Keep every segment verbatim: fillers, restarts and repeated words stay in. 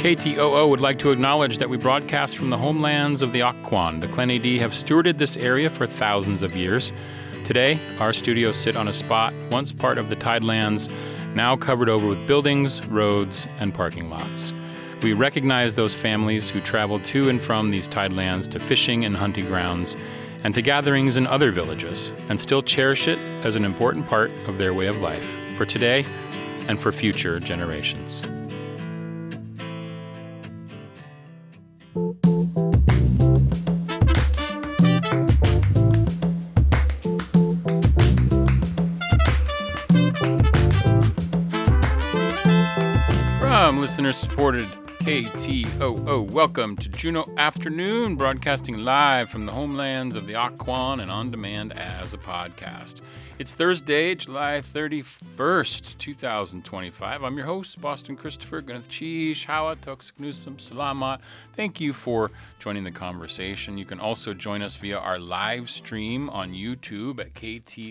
K T O O would like to acknowledge that we broadcast from the homelands of the Occoquan. The Clonedee have stewarded this area for thousands of years. Today, our studios sit on a spot once part of the Tidelands, now covered over with buildings, roads, and parking lots. We recognize those families who travel to and from these Tidelands to fishing and hunting grounds and to gatherings in other villages, and still cherish it as an important part of their way of life, for today and for future generations. From listener-supported K T O O, welcome to Juneau Afternoon, broadcasting live from the homelands of the Occoquan and on demand as a podcast. It's Thursday, July thirty-first, twenty twenty-five. I'm your host, Boston Christopher, Gwyneth Cheesh, Hawa, Toksik Newsom, Salamat. Thank you for joining the conversation. You can also join us via our live stream on YouTube at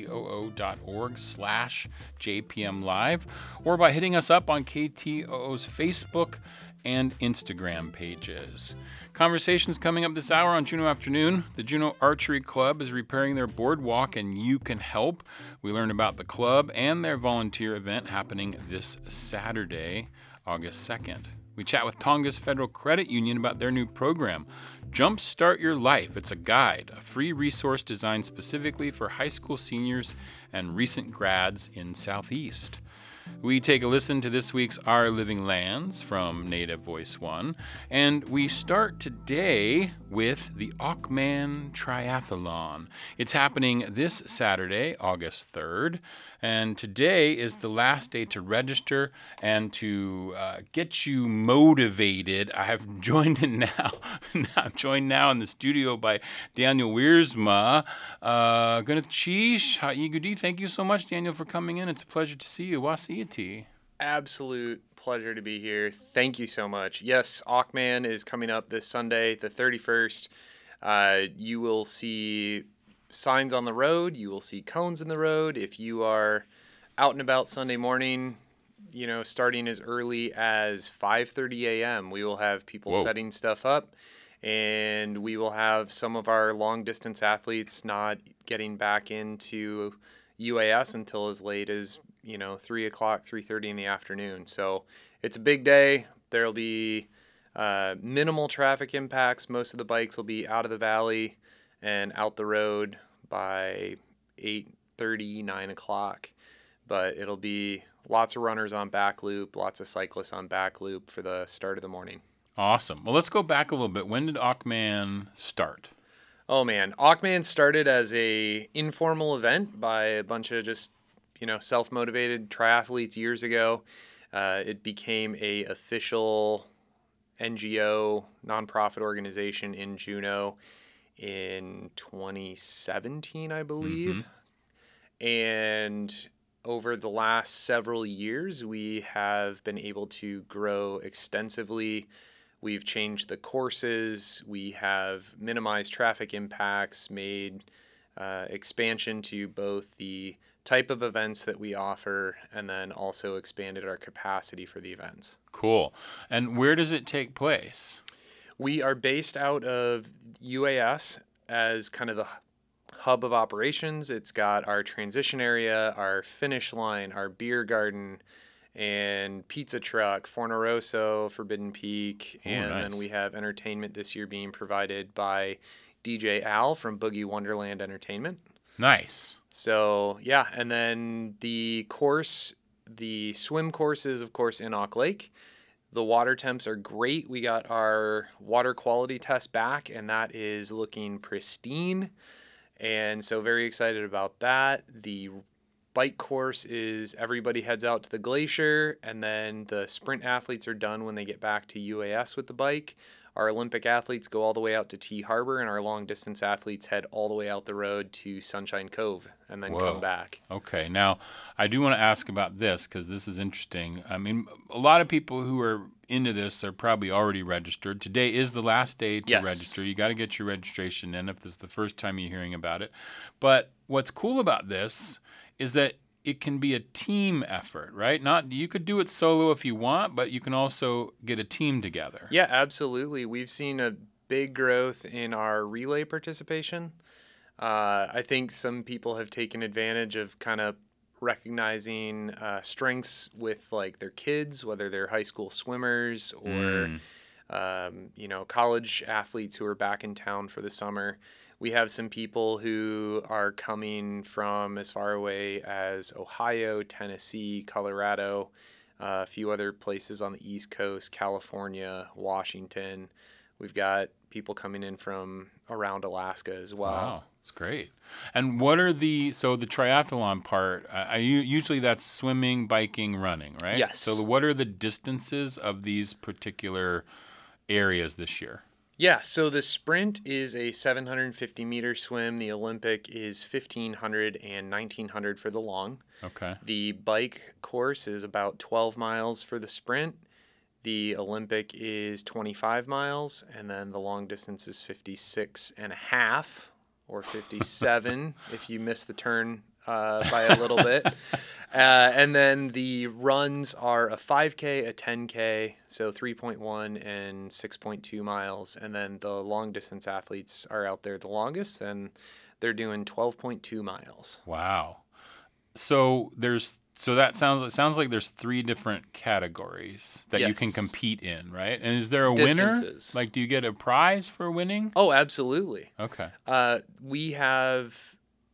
ktoo.org slash JPM Live, or by hitting us up on K T O O's Facebook and Instagram pages. Conversations coming up this hour on Juneau Afternoon. The Juneau Archery Club is repairing their boardwalk, and you can help. We learn about the club and their volunteer event happening this Saturday, August second. We chat with Tongass Federal Credit Union about their new program, Jumpstart Your Life. It's a guide, a free resource designed specifically for high school seniors and recent grads in Southeast. We take a listen to this week's Our Living Lands from Native Voice One, and we start today with the Auckman Triathlon. It's happening this Saturday, August third, and today is the last day to register and to uh, get you motivated. I have joined in now. I'm joined now in the studio by Daniel Wiersma. Uh, Gwyneth Cheesh, Haigudi, thank you so much, Daniel, for coming in. It's a pleasure to see you. Wasiiti. Absolute pleasure to be here. Thank you so much. Yes, Auckman is coming up this Sunday, the thirty-first. Uh, you will see signs on the road. You will see cones in the road. If you are out and about Sunday morning, you know, starting as early as five thirty a.m., we will have people Whoa. setting stuff up, and we will have some of our long-distance athletes not getting back into U A S until as late as, you know, three o'clock, three thirty in the afternoon. So it's a big day. There'll be uh, minimal traffic impacts. Most of the bikes will be out of the valley and out the road by eight thirty, nine o'clock. But it'll be lots of runners on back loop, lots of cyclists on back loop for the start of the morning. Awesome. Well, let's go back a little bit. When did Auckman start? Oh, man. Auckman started as a informal event by a bunch of just, you know, self-motivated triathletes years ago. Uh, it became a official N G O, nonprofit organization in Juneau in twenty seventeen, I believe. Mm-hmm. And over the last several years, we have been able to grow extensively. We've changed the courses. We have minimized traffic impacts, made uh, expansion to both the type of events that we offer, and then also expanded our capacity for the events. Cool. And where does it take place? We are based out of U A S as kind of the hub of operations. It's got our transition area, our finish line, our beer garden, and pizza truck, Forno Rosso, Forbidden Peak, Ooh, and nice. Then we have entertainment this year being provided by D J Al from Boogie Wonderland Entertainment. Nice. So, yeah, and then the course, the swim course is, of course, in Auk Lake. The water temps are great. We got our water quality test back, and that is looking pristine. And so very excited about that. The bike course is everybody heads out to the glacier, and then the sprint athletes are done when they get back to U A S with the bike. Our Olympic athletes go all the way out to T Harbor, and our long-distance athletes head all the way out the road to Sunshine Cove and then Whoa. come back. Okay. Now, I do want to ask about this because this is interesting. I mean, a lot of people who are into this are probably already registered. Today is the last day to Yes. register. You got to get your registration in if this is the first time you're hearing about it. But what's cool about this is that it can be a team effort, right? Not you could do it solo if you want, but you can also get a team together. Yeah, absolutely. We've seen a big growth in our relay participation. Uh, I think some people have taken advantage of kind of recognizing uh, strengths with like their kids, whether they're high school swimmers or Mm. um, you know college athletes who are back in town for the summer. We have some people who are coming from as far away as Ohio, Tennessee, Colorado, uh, a few other places on the East Coast, California, Washington. We've got people coming in from around Alaska as well. Wow, that's great. And what are the so the triathlon part? I, I u- usually that's swimming, biking, running, right? Yes. So the, what are the distances of these particular areas this year? Yeah, so the sprint is a seven hundred fifty meter swim. The Olympic is fifteen hundred and nineteen hundred for the long. Okay. The bike course is about twelve miles for the sprint. The Olympic is twenty-five miles, and then the long distance is fifty-six and a half or fifty-seven if you miss the turn uh, by a little bit. Uh, and then the runs are a five K, a ten K, so three point one and six point two miles. And then the long distance athletes are out there the longest, and they're doing twelve point two miles. Wow. So there's so that sounds it sounds like there's three different categories that you can Yes. compete in, right? And is there a Distances. winner? Like, do you get a prize for winning? Oh, absolutely. Okay. Uh, we have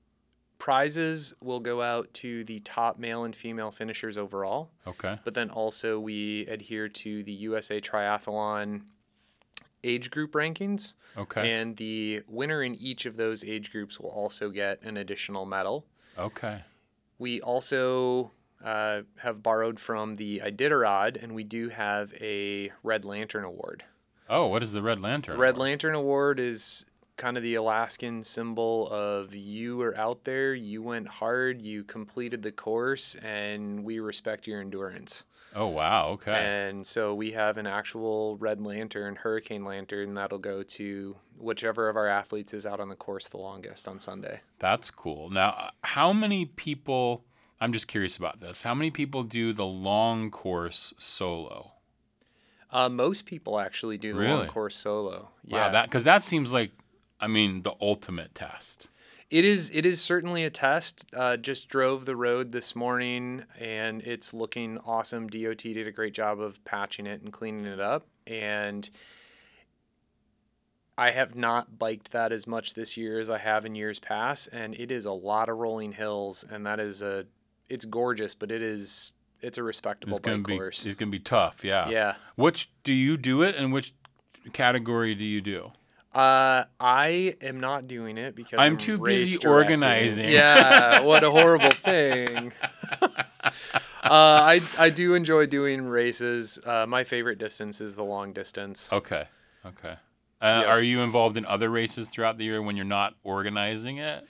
prizes will go out to the top male and female finishers overall, Okay. but then also we adhere to the U S A Triathlon age group rankings, Okay. and the winner in each of those age groups will also get an additional medal. Okay. We also uh, have borrowed from the Iditarod, and we do have a Red Lantern Award. Oh, what is the Red Lantern? Red Award? Lantern Award is kind of the Alaskan symbol of you are out there, you went hard, you completed the course, and we respect your endurance. Oh, wow. Okay. And so we have an actual Red Lantern, Hurricane Lantern, that'll go to whichever of our athletes is out on the course the longest on Sunday. That's cool. Now, how many people, I'm just curious about this, how many people do the long course solo? Uh, most people actually do the Really? long course solo. Wow, that because that seems like, I mean, the ultimate test. It is it is certainly a test. Uh, just drove the road this morning, and it's looking awesome. D O T did a great job of patching it and cleaning it up, and I have not biked that as much this year as I have in years past, and it is a lot of rolling hills, and that is a it's gorgeous, but it is it's a respectable It's gonna bike be course. it's gonna be tough. Yeah. Yeah. Which do you do it, and which category do you do? Uh, I am not doing it because I'm I'm too race busy directing. organizing. Yeah, what a horrible thing. uh, I I do enjoy doing races. Uh, my favorite distance is the long distance. Okay. Okay. Uh, Yep. Are you involved in other races throughout the year when you're not organizing it?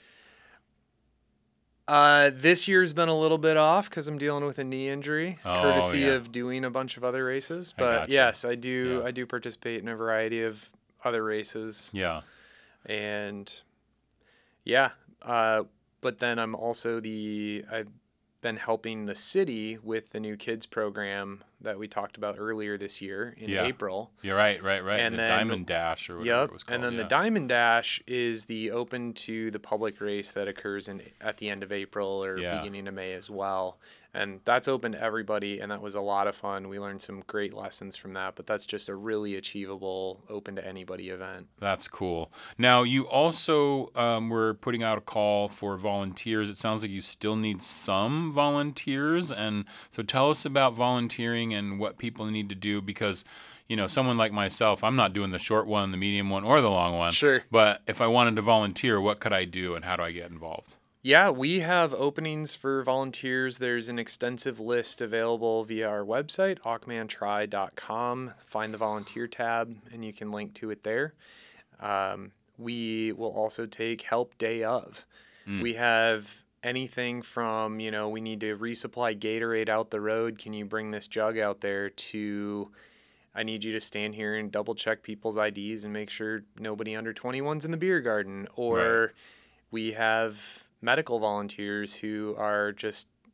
Uh, this year's been a little bit off because I'm dealing with a knee injury, Oh, courtesy yeah. of doing a bunch of other races. I But gotcha. yes, I do. Yeah. I do participate in a variety of other races, Yeah. and yeah. Uh, but then I'm also the I've been helping the city with the new kids program that we talked about earlier this year in Yeah. April. You're right. Right. Right. And the then- Diamond Dash or whatever Yep. it was called. And then yeah. the Diamond Dash is the open to the public race that occurs in at the end of April or Yeah. beginning of May as well. And that's open to everybody, and that was a lot of fun. We learned some great lessons from that, but that's just a really achievable open to anybody event. That's cool. Now, you also um, were putting out a call for volunteers. It sounds like you still need some volunteers. And so tell us about volunteering and what people need to do because, you know, someone like myself, I'm not doing the short one, the medium one, or the long one. Sure. But if I wanted to volunteer, what could I do and how do I get involved? Yeah, we have openings for volunteers. There's an extensive list available via our website, Achman Tri dot com. Find the volunteer tab, and you can link to it there. Um, we will also take help day of. Mm. We have anything from, you know, we need to resupply Gatorade out the road. Can you bring this jug out there? To I need you to stand here and double check people's I Ds and make sure nobody under twenty-one's in the beer garden. Or Right. we have medical volunteers who are just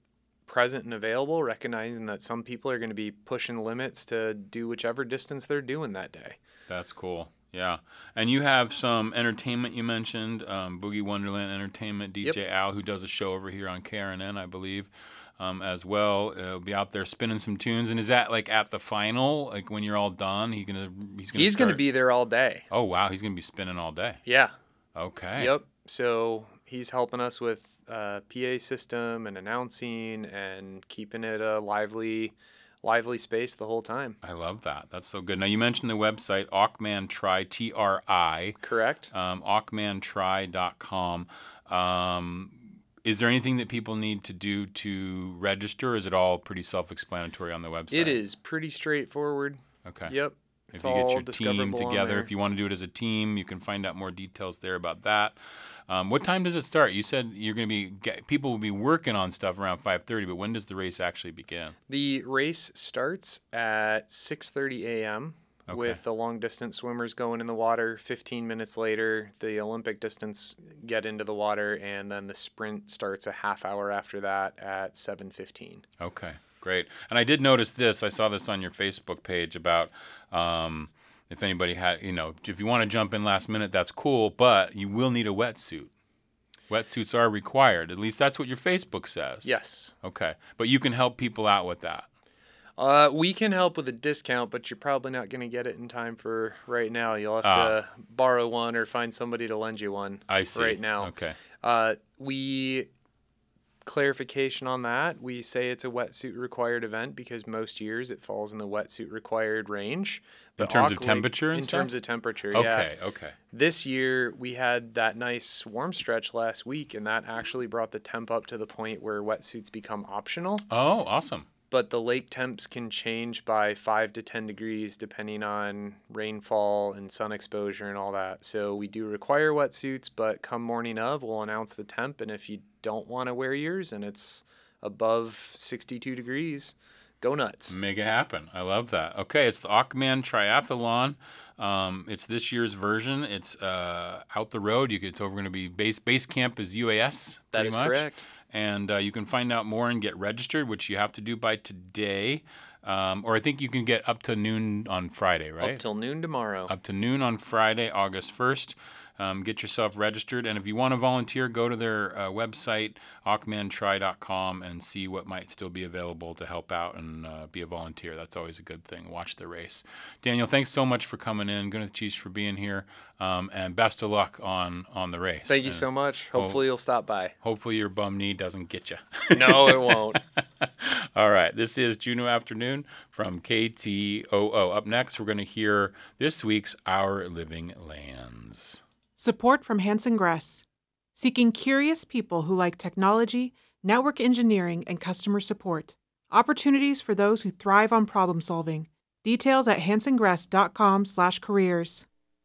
present and available, recognizing that some people are going to be pushing limits to do whichever distance they're doing that day. That's cool. Yeah. And you have some entertainment you mentioned, um, Boogie Wonderland Entertainment, D J yep. Al, who does a show over here on K R N N, I believe, um, as well. He'll be out there spinning some tunes. And is that like at the final, like when you're all done, he gonna, he's going to He's going to be there all day. Oh, wow. He's going to be spinning all day. Yeah. Okay. Yep. So he's helping us with uh, P A system and announcing and keeping it a lively lively space the whole time. I love that. That's so good. Now, you mentioned the website, Auckman Tri, T R I. Correct. Um, auckman tri dot com. Um, is there anything that people need to do to register, or is it all pretty self-explanatory on the website? It is pretty straightforward. Okay. Yep. If It's you all get your team together, if you want to do it as a team, you can find out more details there about that. Um, what time does it start? You said you're going to be get, people will be working on stuff around five thirty, but when does the race actually begin? The race starts at six thirty a.m. Okay. With the long distance swimmers going in the water. fifteen minutes later, the Olympic distance get into the water, and then the sprint starts a half hour after that at seven fifteen. Okay, great. And I did notice this. I saw this on your Facebook page about um, if anybody had, you know, if you want to jump in last minute, that's cool, but you will need a wetsuit. Wetsuits are required. At least that's what your Facebook says. Yes. Okay. But you can help people out with that. Uh, we can help with a discount, but you're probably not going to get it in time for right now. You'll have ah. to borrow one or find somebody to lend you one. I see. Right now. Okay. Uh, we... Clarification on that, we say it's a wetsuit required event because most years it falls in the wetsuit required range. But in terms of temperature and In stuff? terms of temperature, okay, yeah. Okay, okay. This year we had that nice warm stretch last week, and that actually brought the temp up to the point where wetsuits become optional. Oh, awesome. But the lake temps can change by five to ten degrees depending on rainfall and sun exposure and all that. So we do require wetsuits, but come morning of, we'll announce the temp. And if you don't want to wear yours and it's above sixty-two degrees, go nuts. Make it happen. I love that. Okay, it's the Auckman Triathlon. Um, it's this year's version. It's uh, out the road. You could, it's over going to be base base camp is U A S. That is much. correct. And uh, you can find out more and get registered, which you have to do by today. Um, or I think you can get up to noon on Friday, right? Up till noon tomorrow. Up to noon on Friday, August first. Um, get yourself registered. And if you want to volunteer, go to their uh, website, auckman tri dot com, and see what might still be available to help out and uh, be a volunteer. That's always a good thing. Watch the race. Daniel, thanks so much for coming in. Gwyneth Cheese for being here. Um, and best of luck on, on the race. Thank you and so much. Hopefully you'll stop by. Hopefully your bum knee doesn't get you. No, it won't. All right. This is Juneau Afternoon from K T O O. Up next, we're going to hear this week's Our Living Lands. Support from Hanson Gress, seeking curious people who like technology, network engineering, and customer support. Opportunities for those who thrive on problem solving. Details at hanson gress dot com slash careers.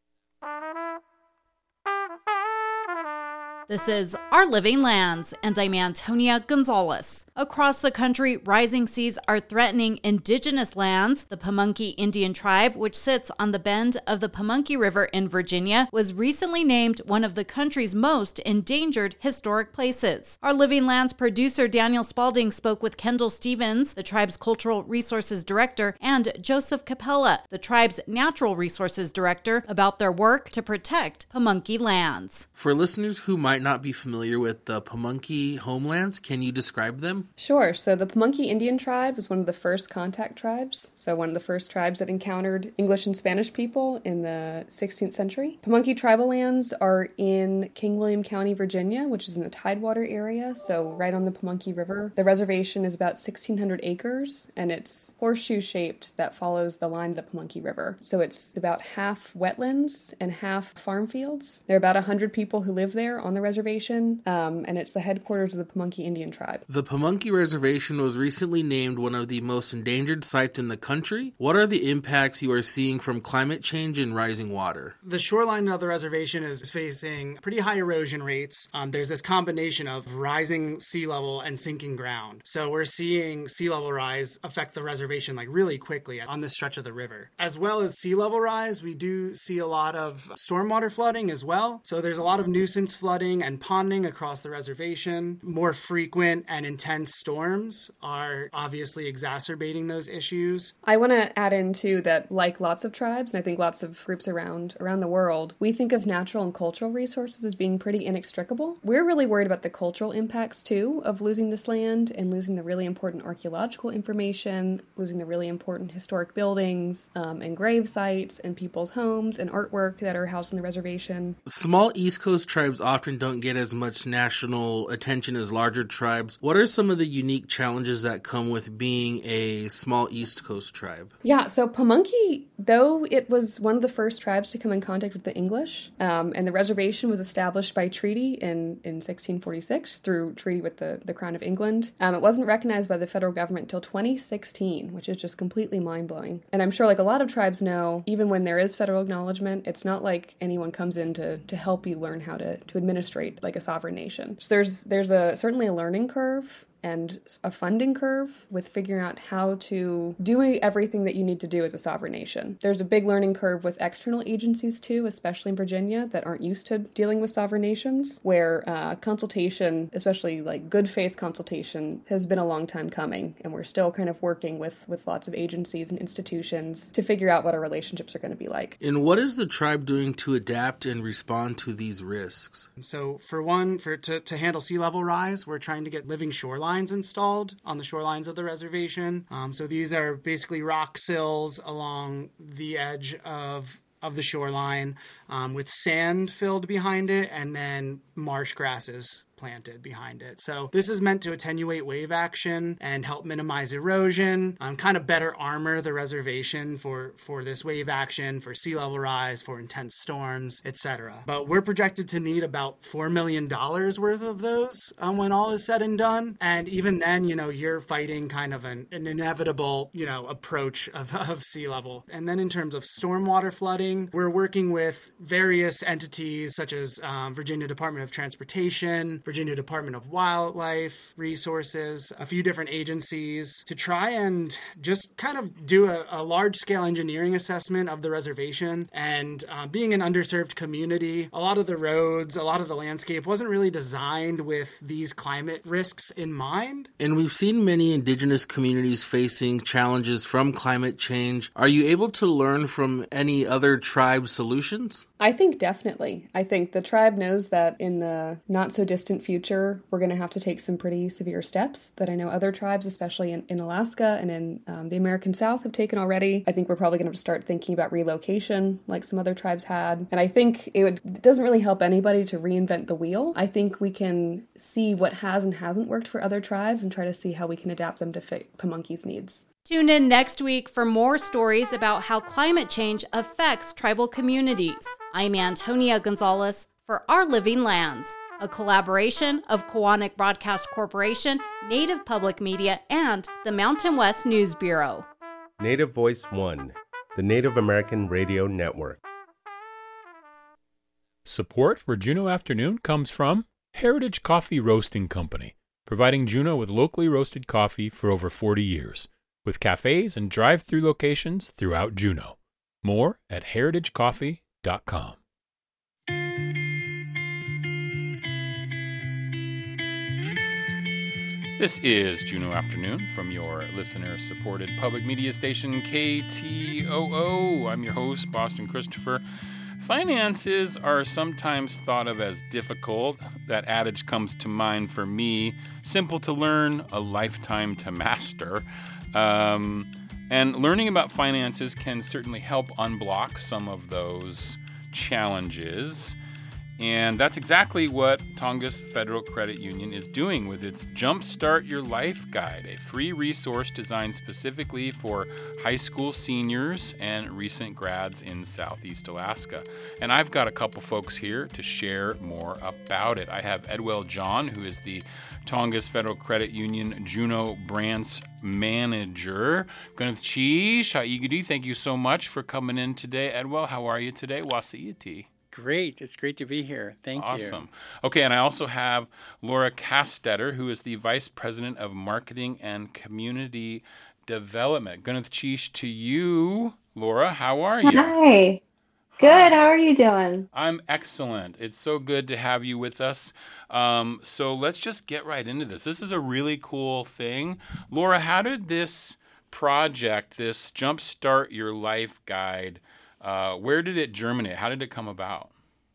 This is Our Living Lands, and I'm Antonia Gonzalez. Across the country, rising seas are threatening indigenous lands. The Pamunkey Indian tribe, which sits on the bend of the Pamunkey River in Virginia, was recently named one of the country's most endangered historic places. Our Living Lands producer Daniel Spalding spoke with Kendall Stevens, the tribe's cultural resources director, and Joseph Capella, the tribe's natural resources director, about their work to protect Pamunkey lands. For listeners who might not be familiar with the Pamunkey homelands, can you describe them? Sure. So the Pamunkey Indian tribe was one of the first contact tribes. So one of the first tribes that encountered English and Spanish people in the sixteenth century. Pamunkey tribal lands are in King William County, Virginia, which is in the Tidewater area, so right on the Pamunkey River. The reservation is about sixteen hundred acres, and it's horseshoe-shaped that follows the line of the Pamunkey River. So it's about half wetlands and half farm fields. There are about one hundred people who live there on the reservation, um, and it's the headquarters of the Pamunkey Indian tribe. The Pamunkey Reservation was recently named one of the most endangered sites in the country. What are the impacts you are seeing from climate change and rising water? The shoreline of the reservation is facing pretty high erosion rates. Um, there's this combination of rising sea level and sinking ground. So we're seeing sea level rise affect the reservation like really quickly on this stretch of the river. As well as sea level rise, we do see a lot of stormwater flooding as well. So there's a lot of nuisance flooding flooding and ponding across the reservation. More frequent and intense storms are obviously exacerbating those issues. I want to add in too that, like lots of tribes, and I think lots of groups around around the world, we think of natural and cultural resources as being pretty inextricable. We're really worried about the cultural impacts too of losing this land and losing the really important archaeological information, losing the really important historic buildings um, and grave sites and people's homes and artwork that are housed on the reservation. Small East Coast tribes often don't get as much national attention as larger tribes. What are some of the unique challenges that come with being a small East Coast tribe? Yeah, so Pamunkey, though it was one of the first tribes to come in contact with the English, um, and the reservation was established by treaty in, in sixteen forty-six through treaty with the, the Crown of England. Um, it wasn't recognized by the federal government until twenty sixteen, which is just completely mind-blowing. And I'm sure, like a lot of tribes know, even when there is federal acknowledgement, it's not like anyone comes in to, to help you learn how to, to administrate like a sovereign nation. So there's there's a certainly a learning curve and a funding curve with figuring out how to do everything that you need to do as a sovereign nation. There's a big learning curve with external agencies too, especially in Virginia, that aren't used to dealing with sovereign nations, where uh, consultation, especially like good faith consultation, has been a long time coming, and we're still kind of working with, with lots of agencies and institutions to figure out what our relationships are going to be like. And what is the tribe doing to adapt and respond to these risks? So for one, for to, to handle sea level rise, we're trying to get living shorelines installed on the shorelines of the reservation. Um, so these are basically rock sills along the edge of of the shoreline um, with sand filled behind it and then marsh grasses planted behind it. So this is meant to attenuate wave action and help minimize erosion, um, kind of better armor the reservation for, for this wave action, for sea level rise, for intense storms, et cetera. But we're projected to need about four million dollars worth of those um, when all is said and done. And even then, you know, you're fighting kind of an, an inevitable, you know, approach of, of sea level. And then in terms of stormwater flooding, we're working with various entities such as um, Virginia Department of Transportation, Virginia Department of Wildlife Resources, a few different agencies to try and just kind of do a, a large-scale engineering assessment of the reservation. And uh, being an underserved community, a lot of the roads, a lot of the landscape wasn't really designed with these climate risks in mind. And we've seen many indigenous communities facing challenges from climate change. Are you able to learn from any other tribe solutions? I think definitely. I think the tribe knows that in the not so distant future, we're going to have to take some pretty severe steps that I know other tribes, especially in, in Alaska and in um, the American South, have taken already. I think we're probably going to have to start thinking about relocation like some other tribes had. And I think it, would, it doesn't really help anybody to reinvent the wheel. I think we can see what has and hasn't worked for other tribes and try to see how we can adapt them to fit Pamunkey's needs. Tune in next week for more stories about how climate change affects tribal communities. I'm Antonia Gonzalez for Our Living Lands, a collaboration of Koahnic Broadcast Corporation, Native Public Media, and the Mountain West News Bureau. Native Voice One, the Native American Radio Network. Support for Juneau Afternoon comes from Heritage Coffee Roasting Company, providing Juneau with locally roasted coffee for over forty years, with cafes and drive-through locations throughout Juneau. More at heritage coffee dot com. This is Juneau Afternoon from your listener-supported public media station K T O O. I'm your host, Boston Christopher. Finances are sometimes thought of as difficult. That adage comes to mind for me. Simple to learn, a lifetime to master. Um, and learning about finances can certainly help unblock some of those challenges. And that's exactly what Tongass Federal Credit Union is doing with its Jumpstart Your Life Guide, a free resource designed specifically for high school seniors and recent grads in Southeast Alaska. And I've got a couple folks here to share more about it. I have Edwell John, who is the Tongass Federal Credit Union Juneau branch manager. Gwyneth Cheesh, Haigudi, thank you so much for coming in today. Edwell, how are you today? Wasiiti. Great. It's great to be here. Thank awesome. you. Awesome. Okay, and I also have Laura Castetter, who is the Vice President of Marketing and Community Development. Gwyneth Cheesh to you. Laura, how are you? Hi. Good. How are you doing? I'm excellent. It's so good to have you with us. Um, so let's just get right into this. This is a really cool thing. Laura, how did this project, this Jumpstart Your Life guide, uh, where did it germinate? How did it come about?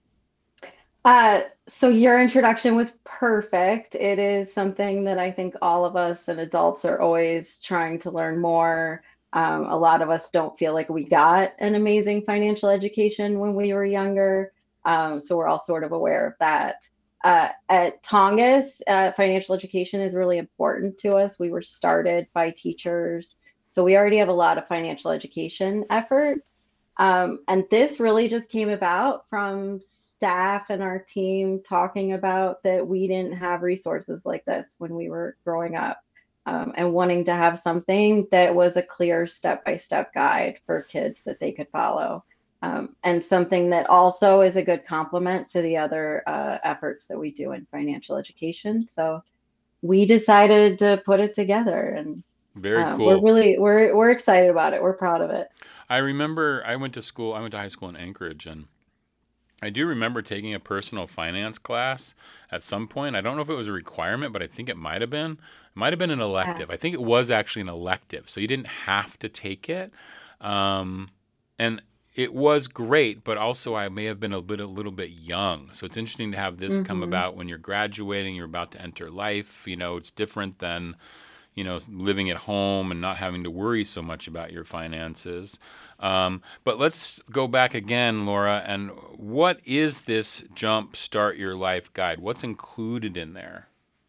Uh, so your introduction was perfect. It is something that I think all of us and adults are always trying to learn more. Um, a lot of us don't feel like we got an amazing financial education when we were younger. Um, so we're all sort of aware of that. Uh, at Tongass, uh, financial education is really important to us. We were started by teachers. So we already have a lot of financial education efforts. Um, and this really just came about from staff and our team talking about that we didn't have resources like this when we were growing up, um, and wanting to have something that was a clear step-by-step guide for kids that they could follow. Um, and something that also is a good complement to the other uh, efforts that we do in financial education. So we decided to put it together, and Very uh, we're cool. really we're we're excited about it. We're proud of it. I remember I went to school, I went to high school in Anchorage, and I do remember taking a personal finance class at some point. I don't know if it was a requirement, but I think it might have been. It might have been an elective. I think it was actually an elective, so you didn't have to take it. Um, and it was great, but also I may have been a bit a little bit young. So it's interesting to have this come Mm-hmm. about when you're graduating, you're about to enter life. You know, it's different than, you know, living at home and not having to worry so much about your finances. Um, but let's go back again, Laura, and what is this Jump Start Your Life guide? What's included in there?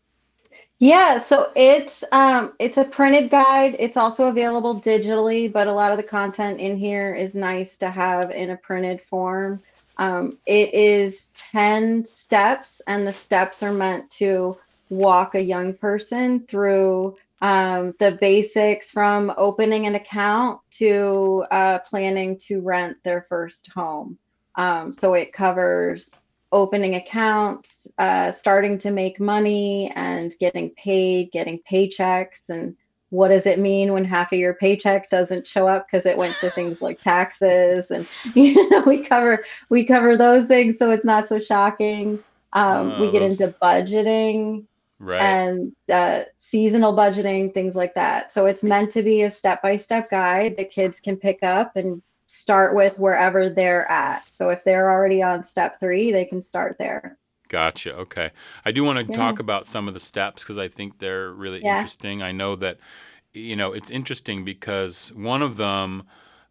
Yeah, so it's um it's a printed guide. It's also available digitally, but a lot of the content in here is nice to have in a printed form. Um, it is ten steps, and the steps are meant to walk a young person through um, the basics from opening an account to uh, planning to rent their first home. Um, so it covers opening accounts, uh, starting to make money and getting paid, getting paychecks, and what does it mean when half of your paycheck doesn't show up because it went to things like taxes, and you know we cover we cover those things so it's not so shocking. Um, we Oh, get into those, budgeting right. and uh, seasonal budgeting, things like that. So it's meant to be a step-by-step guide that kids can pick up and start with wherever they're at. So if they're already on step three, they can start there. Gotcha. Okay. I do want to Yeah. talk about some of the steps because I think they're really Yeah. interesting. I know that, you know, it's interesting because one of them,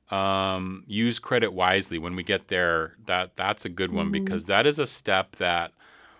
um, use credit wisely. When we get there, that that's a good one hmm because that is a step that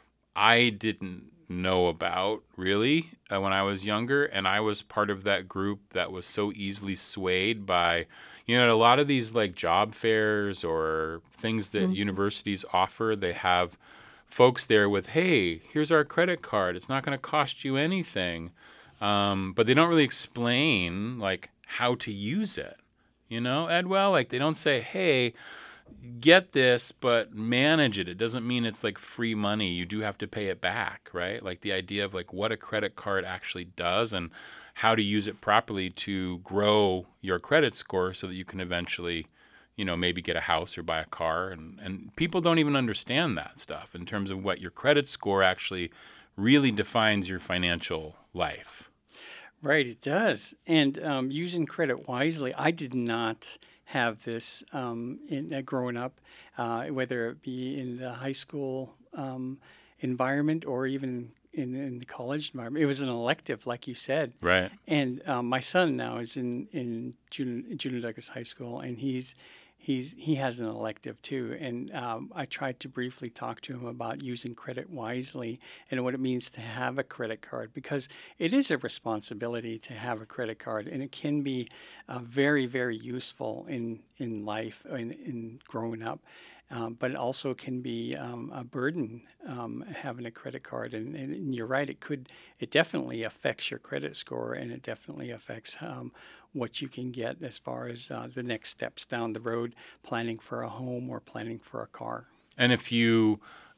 I didn't know about really uh, when I was younger, and I was part of that group that was so easily swayed by, you know, a lot of these like job fairs or things that hmm universities offer. They have folks there with, hey, here's our credit card. It's not going to cost you anything, um, but they don't really explain like how to use it. You know, Edwell, like they don't say, hey, get this, but manage it. It doesn't mean it's like free money. You do have to pay it back, right? Like the idea of like what a credit card actually does and how to use it properly to grow your credit score so that you can eventually, you know, maybe get a house or buy a car. And, and people don't even understand that stuff in terms of what your credit score actually really defines your financial life. Right, it does. And um, using credit wisely, I did not have this um, in uh, growing up, uh, whether it be in the high school um, environment or even in, in the college environment. It was an elective, like you said. Right. And um, my son now is in in Juno, Juno Douglas High School, and he's he's he has an elective too. And um, I tried to briefly talk to him about using credit wisely and what it means to have a credit card, because it is a responsibility to have a credit card, and it can be uh, very very useful in in life in, in growing up. Um, but it also can be um, a burden um, having a credit card, and, and you're right. It could, it definitely affects your credit score, and it definitely affects um, what you can get as far as uh, the next steps down the road, planning for a home or planning for a car. And if you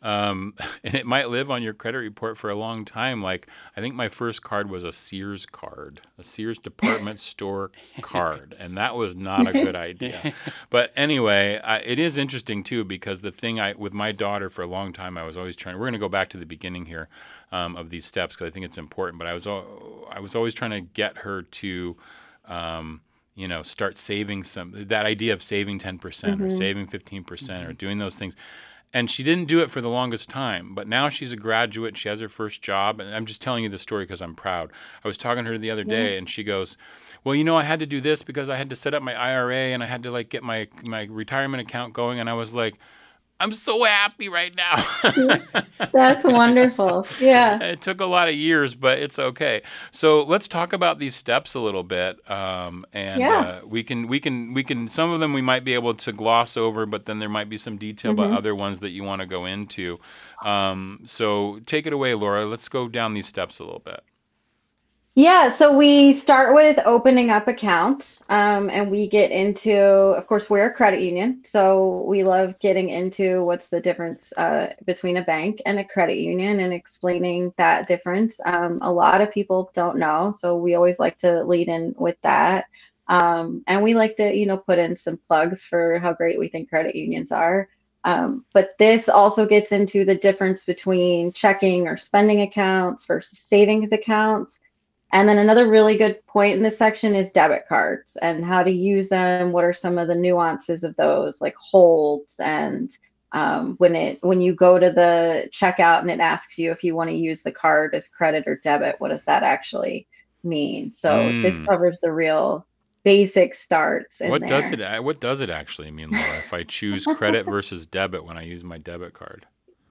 Um, and it might live on your credit report for a long time. Like, I think my first card was a Sears card, a Sears department store card, and that was not a good idea. But anyway, I, it is interesting too, because the thing I with my daughter for a long time, I was always trying. We're going to go back to the beginning here um, of these steps because I think it's important. But I was al- I was always trying to get her to. Um, you know, start saving some, that idea of saving ten percent Mm-hmm. or saving fifteen percent or doing those things. And she didn't do it for the longest time, but now she's a graduate. She has her first job. And I'm just telling you the story because I'm proud. I was talking to her the other day and she goes, well, you know, I had to do this because I had to set up my I R A and I had to like get my, my retirement account going. And I was like, I'm so happy right now. That's wonderful. Yeah. It took a lot of years, but it's okay. So let's talk about these steps a little bit, um, and Yeah. uh, we can we can we can some of them we might be able to gloss over, but then there might be some detail Mm-hmm. about other ones that you want to go into. Um, so take it away, Laura. Let's go down these steps a little bit. Yeah, so we start with opening up accounts, um, and we get into, of course, we're a credit union, so we love getting into what's the difference uh, between a bank and a credit union and explaining that difference. Um, a lot of people don't know, so we always like to lead in with that. Um, and we like to, you know, put in some plugs for how great we think credit unions are. Um, but this also gets into the difference between checking or spending accounts versus savings accounts. And then another really good point in this section is debit cards and how to use them. What are some of the nuances of those, like holds, and um, when it when you go to the checkout and it asks you if you want to use the card as credit or debit, what does that actually mean? So this Mm. covers the real basic starts in What there. does it what does it actually mean, Laura, if I choose credit versus debit when I use my debit card?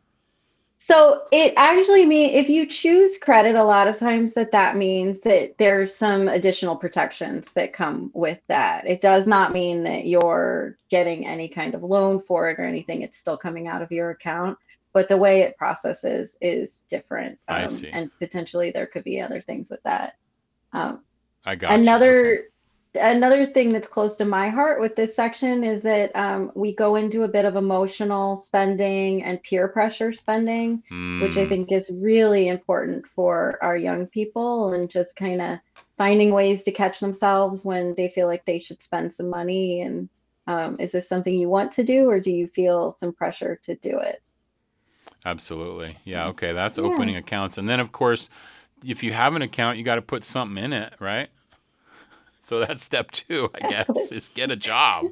So it actually means if you choose credit, a lot of times that that means that there's some additional protections that come with that. It does not mean that you're getting any kind of loan for it or anything. It's still coming out of your account, but the way it processes is different. I Um, see. and potentially there could be other things with that. Um, I got you. another Okay. another thing that's close to my heart with this section is that um, we go into a bit of emotional spending and peer pressure spending, which I Mm. think is really important for our young people, and just kind of finding ways to catch themselves when they feel like they should spend some money. And um, is this something you want to do, or do you feel some pressure to do it? Absolutely. Yeah, okay. That's Yeah. opening accounts. And then, of course, if you have an account, you got to put something in it, right? So that's step two, I guess, is get a job.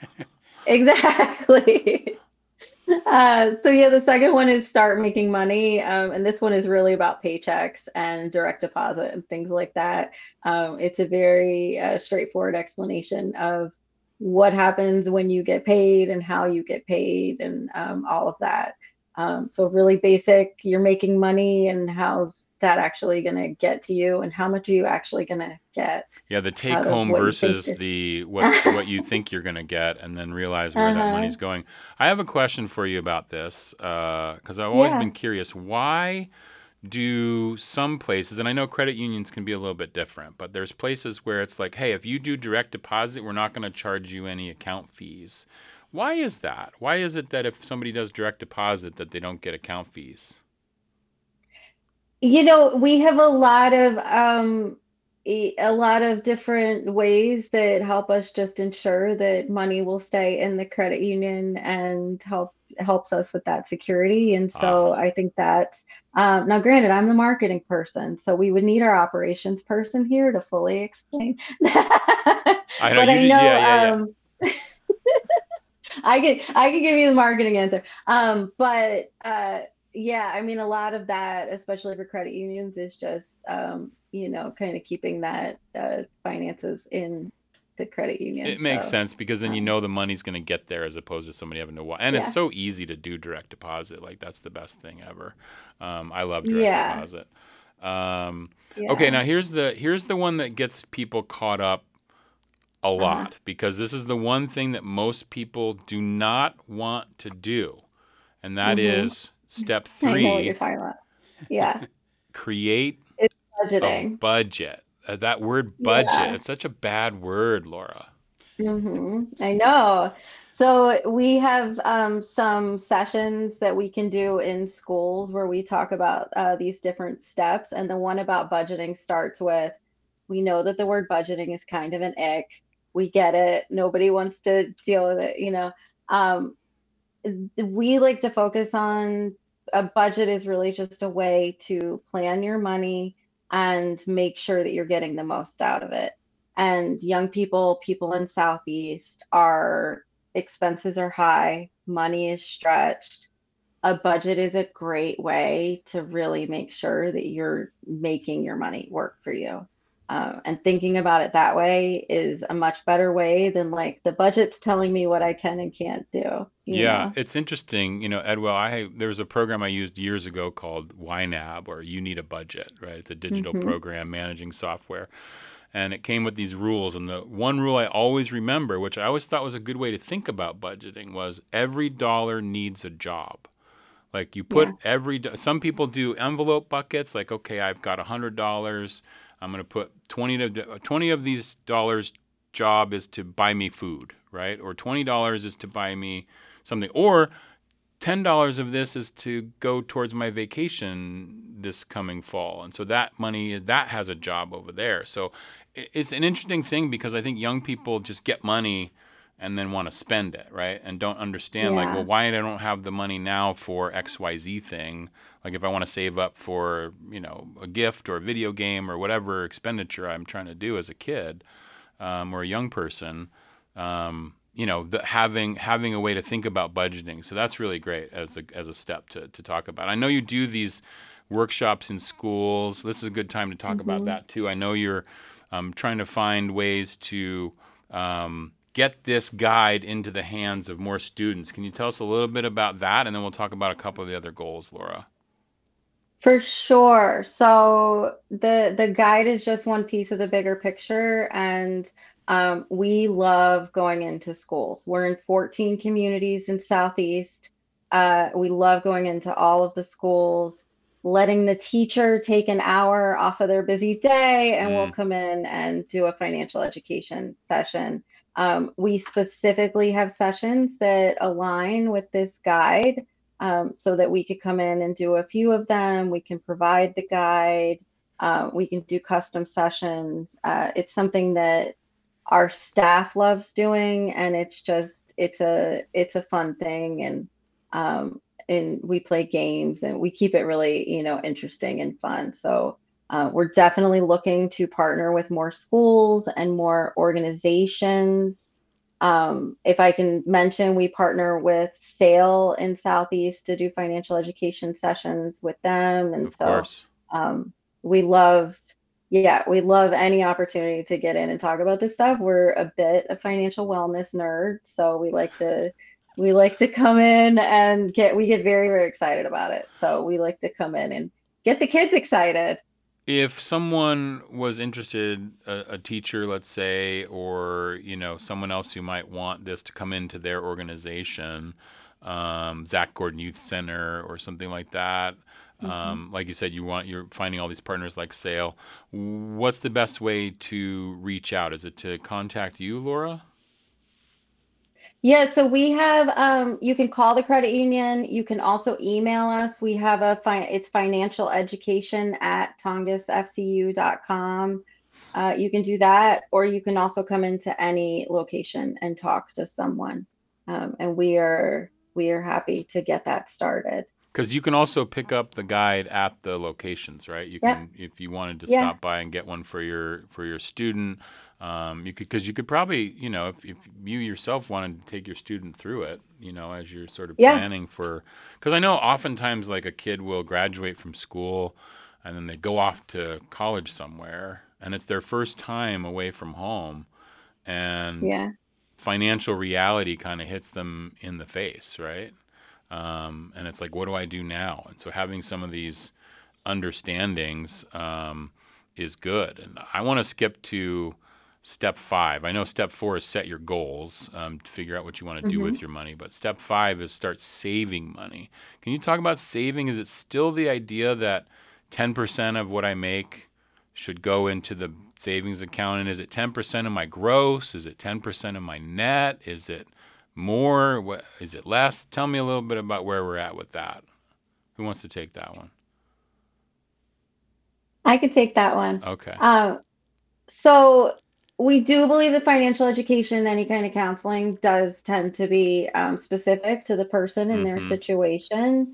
Exactly. Uh, so yeah, the second one is start making money, um, and this one is really about paychecks and direct deposit and things like that. Um, it's a very uh, straightforward explanation of what happens when you get paid and how you get paid and um, all of that. Um, so really basic, you're making money and how's that actually going to get to you and how much are you actually going to get Yeah, the take out of home what you think versus you're- the what's what you think you're going to get, and then realize where that Uh-huh. money's going. I have a question for you about this because I've always Yeah. been curious. Why do some places, and I know credit unions can be a little bit different, but there's places where it's like, hey, if you do direct deposit, we're not going to charge you any account fees. Why is that? Why is it that if somebody does direct deposit that they don't get account fees? You know, we have a lot of um, e- a lot of different ways that help us just ensure that money will stay in the credit union and help helps us with that security. And so I think that's um, now, granted, I'm the marketing person, so we would need our operations person here to fully explain that. I know But you I did- know yeah, yeah, yeah. um, I can I can give you the marketing answer. Um, but uh, yeah, I mean, a lot of that, especially for credit unions, is just um, you know, kind of keeping that uh, finances in the credit union. It makes So, sense because then you um, know the money's going to get there as opposed to somebody having to watch. And it's Yeah. so easy to do direct deposit. Like that's the best thing ever. Um, I love direct Yeah. deposit. Um, Okay, Yeah. now here's the here's the one that gets people caught up a Uh-huh. lot because this is the one thing that most people do not want to do, and that Mhm. is step I know what you're three: talking about. Yeah, create it's a budgeting. budget. Uh, that word budget, Yeah. it's such a bad word, Laura. hmm I know. So we have um, some sessions that we can do in schools where we talk about uh, these different steps. And the one about budgeting starts with, we know that the word budgeting is kind of an ick. We get it. Nobody wants to deal with it, you know. Um, we like to focus on a budget is really just a way to plan your money and make sure that you're getting the most out of it. And young people, people in Southeast, our expenses are high, money is stretched. A budget is a great way to really make sure that you're making your money work for you. Uh, and thinking about it that way is a much better way than like the budget's telling me what I can and can't do. You Yeah, know? it's interesting. You know, Edwell, I there was a program I used years ago called Y NAB, or You Need a Budget, right? It's a digital Mhm. program managing software. And it came with these rules. And the one rule I always remember, which I always thought was a good way to think about budgeting, was every dollar needs a job. Like you put Yeah. every, do- some people do envelope buckets, like, okay, I've got one hundred dollars. I'm going to put twenty to, twenty of these dollars job is to buy me food, right? Or twenty dollars is to buy me something. Or ten dollars of this is to go towards my vacation this coming fall. And so that money, that has a job over there. So i- it's an interesting thing because I think young people just get money and then want to spend it, right? And don't understand like, Yeah. well, why I don't have the money now for X Y Z thing? Like if I want to save up for, you know, a gift or a video game or whatever expenditure I'm trying to do as a kid um, or a young person, um, you know, the, having having a way to think about budgeting. So that's really great as a as a step to to talk about. I know you do these workshops in schools. This is a good time to talk about Mhm. that too. I know you're um, trying to find ways to um, get this guide into the hands of more students. Can you tell us a little bit about that, and then we'll talk about a couple of the other goals, Laura? For sure. So the the guide is just one piece of the bigger picture, and um, we love going into schools. We're in fourteen communities in Southeast. Uh, we love going into all of the schools, letting the teacher take an hour off of their busy day, and we'll Mm, come in and do a financial education session. Um, we specifically have sessions that align with this guide um, so that we could come in and do a few of them. We can provide the guide. Uh, we can do custom sessions. Uh, it's something that our staff loves doing, and it's just it's a it's a fun thing, and um, and we play games and we keep it really you know interesting and fun. So uh, we're definitely looking to partner with more schools and more organizations. Um, if I can mention, we partner with SAIL in Southeast to do financial education sessions with them. And of so course. um, we love, yeah, we love any opportunity to get in and talk about this stuff. We're a bit of financial wellness nerd, so we like to we like to come in and get we get very, very excited about it. So we like to come in and get the kids excited. If someone was interested, a, a teacher, let's say, or you know, someone else who might want this to come into their organization, um, Zach Gordon Youth Center or something like that. Um, like you said, you want you're finding all these partners like SAIL. What's the best way to reach out? Is it to contact you, Laura? Yeah, so we have um you can call the credit union. You can also email us. We have a fi it's financial education at tongass f c u dot com. Uh, you can do that, or you can also come into any location and talk to someone. Um, and we are we are happy to get that started. Because you can also pick up the guide at the locations, right? You Yep. can, if you wanted to Yeah. stop by and get one for your for your student, um, you could because you could probably, you know, if, if you yourself wanted to take your student through it, you know, as you're sort of Yeah. planning for. Because I know oftentimes like a kid will graduate from school, and then they go off to college somewhere, and it's their first time away from home, and Yeah. financial reality kind of hits them in the face, right? Um, and it's like, what do I do now? And so having some of these understandings um, is good. And I want to skip to step five. I know step four is set your goals, um, to figure out what you want to do Mhm. with your money. But step five is start saving money. Can you talk about saving? Is it still the idea that ten percent of what I make should go into the savings account? And is it ten percent of my gross? Is it ten percent of my net? Is it more? What is it less? Tell me a little bit about where we're at with that. Who wants to take that one? I could take that one. Okay. Um, so we do believe that financial education, any kind of counseling, does tend to be um, specific to the person and their Mhm. situation.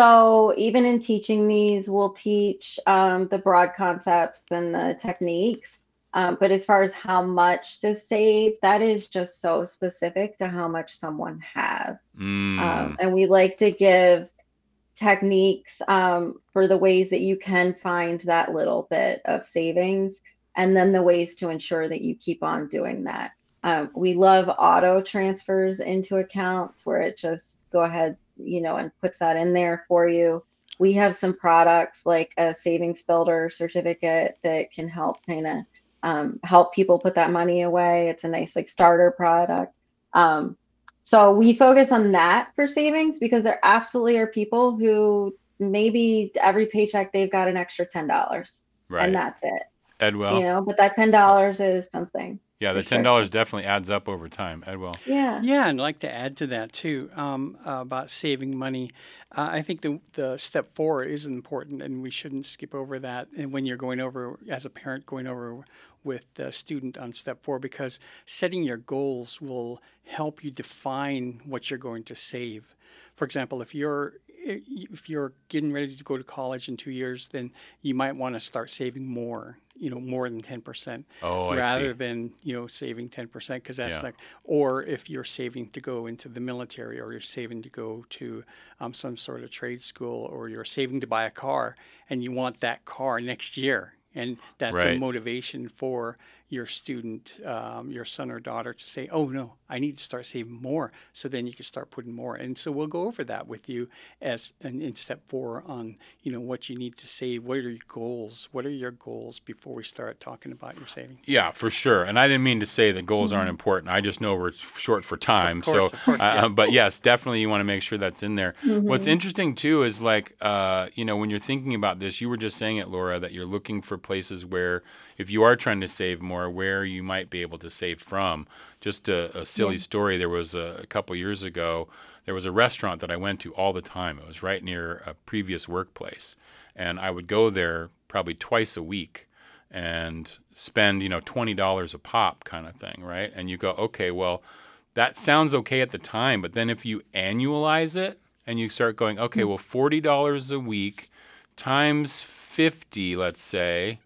So even in teaching these, we'll teach um, the broad concepts and the techniques. Um, but as far as how much to save, that is just so specific to how much someone has. Mm. Um, and we like to give techniques um, for the ways that you can find that little bit of savings, and then the ways to ensure that you keep on doing that. Um, we love auto transfers into accounts where it just go ahead, you know, and puts that in there for you. We have some products like a savings builder certificate that can help kind of um, help people put that money away. It's a nice like starter product. Um, so we focus on that for savings because there absolutely are people who maybe every paycheck they've got an extra ten dollars Right. and that's it. Edwell. You know, but that ten dollars is something. Yeah, the for ten sure. dollars definitely adds up over time. Edwell. Yeah. Yeah, and I'd like to add to that too um, uh, about saving money. Uh, I think the the step four is important, and we shouldn't skip over that. And when you're going over as a parent, going over with the student on step four, because setting your goals will help you define what you're going to save. For example, if you're if you're getting ready to go to college in two years, then you might want to start saving more, you know, more than ten percent Oh, I rather see. than, you know, saving ten percent because that's Yeah. like, or if you're saving to go into the military or you're saving to go to um, some sort of trade school or you're saving to buy a car and you want that car next year. And that's Right. a motivation for your student, um, your son or daughter to say, oh, no, I need to start saving more. So then you can start putting more. And so we'll go over that with you as in, in step four on, you know, what you need to save. What are your goals? What are your goals before we start talking about your saving? Yeah, for sure. And I didn't mean to say that goals aren't important. I just know we're short for time. Of course, so, of course, uh, yeah. but yes, definitely you want to make sure that's in there. Mm-hmm. What's interesting too is like, uh, you know, when you're thinking about this, you were just saying it, Laura, that you're looking for places where, if you are trying to save more, where you might be able to save from. Just a, a silly Yeah. story. There was a, a couple years ago, there was a restaurant that I went to all the time. It was right near a previous workplace, and I would go there probably twice a week and spend, you know, twenty dollars a pop kind of thing, right? And you go, okay, well, that sounds okay at the time, but then if you annualize it and you start going, okay, well, forty dollars a week times fifty, let's say,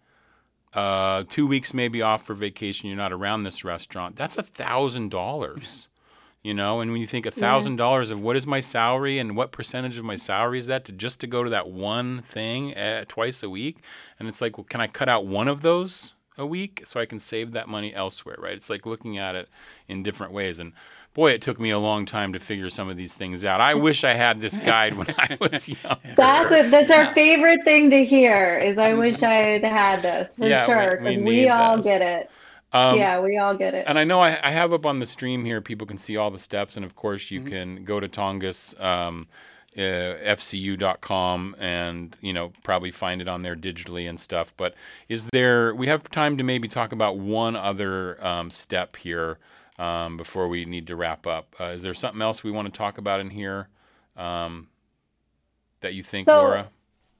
uh, two weeks maybe off for vacation, you're not around this restaurant, that's a thousand dollars. You know, and when you think a thousand dollars of what is my salary and what percentage of my salary is that to just to go to that one thing uh, twice a week, and it's like, well, can I cut out one of those a week so I can save that money elsewhere, right? It's like looking at it in different ways. And boy, it took me a long time to figure some of these things out. I wish I had this guide when I was young. That's it. That's our favorite thing to hear is I wish I had had this for Yeah, we- sure. we Because we, need all this. get it. Um, yeah, we all get it. And I know I, I have up on the stream here, people can see all the steps. And of course, you Mm-hmm. can go to Tongass, um, uh, F C U dot com and, you know, probably find it on there digitally and stuff. But is there, we have time to maybe talk about one other um, step here um, before we need to wrap up. Uh, is there something else we want to talk about in here um, that you think, So- Laura?